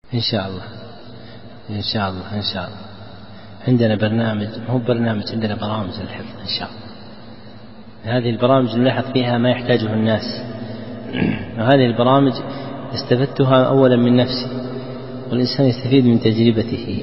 إن شاء الله إن شاء الله إن شاء الله. عندنا برنامج، هو برنامج، عندنا برامج للحفظ إن شاء الله. هذه البرامج نلاحظ فيها ما يحتاجه الناس، وهذه البرامج استفدتها أولا من نفسي، والإنسان يستفيد من تجربته.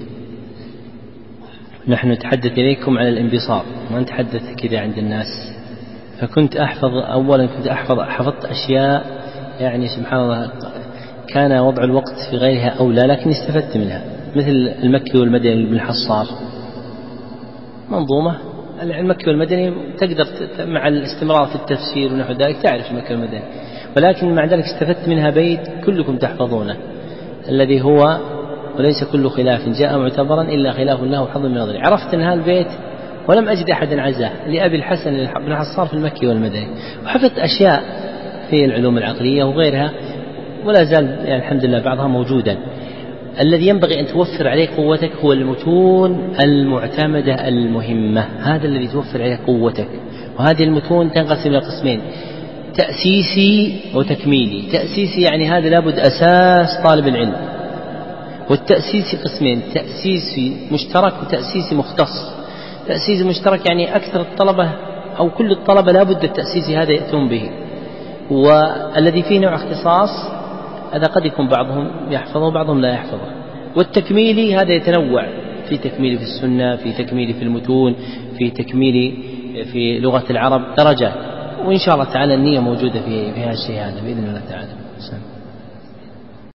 نحن نتحدث إليكم على الانبساط، ما نتحدث كذا عند الناس. فكنت أحفظ أولا، حفظت أشياء يعني سبحان الله كان وضع الوقت في غيرها أولى، لكن استفدت منها، مثل المكي والمدني بن حصار، منظومة المكي والمدني تقدر مع الاستمرار في التفسير ونحو ذلك تعرف المكي والمدني، ولكن مع ذلك استفدت منها بيت كلكم تحفظونه، الذي هو وليس كل خلاف جاء معتبرا إلا خلاف له حظ من نظري. عرفت أن هذا البيت ولم أجد أحدا عزاه لأبي الحسن بن حصار في المكي والمدني. وحفظت أشياء في العلوم العقلية وغيرها، ولا زال يعني الحمد لله بعضها موجودا. الذي ينبغي أن توفر عليه قوتك هو المتون المعتمدة المهمة، هذا الذي توفر عليه قوتك. وهذه المتون تنقسم إلى قسمين: تأسيسي وتكميلي. تأسيسي يعني هذا لابد أساس طالب العلم، والتأسيسي قسمين: تأسيسي مشترك وتأسيسي مختص. تأسيسي مشترك يعني أكثر الطلبة أو كل الطلبة لابد التأسيسي هذا يأتون به، والذي فيه نوع اختصاص هذا قد يكون بعضهم يحفظه وبعضهم لا يحفظه. والتكميلي هذا يتنوع، في تكميلي في السنة، في تكميلي في المتون، في تكميلي في لغة العرب، درجات. وإن شاء الله تعالى النية موجودة في هذا الشيء هذا بإذن الله تعالى.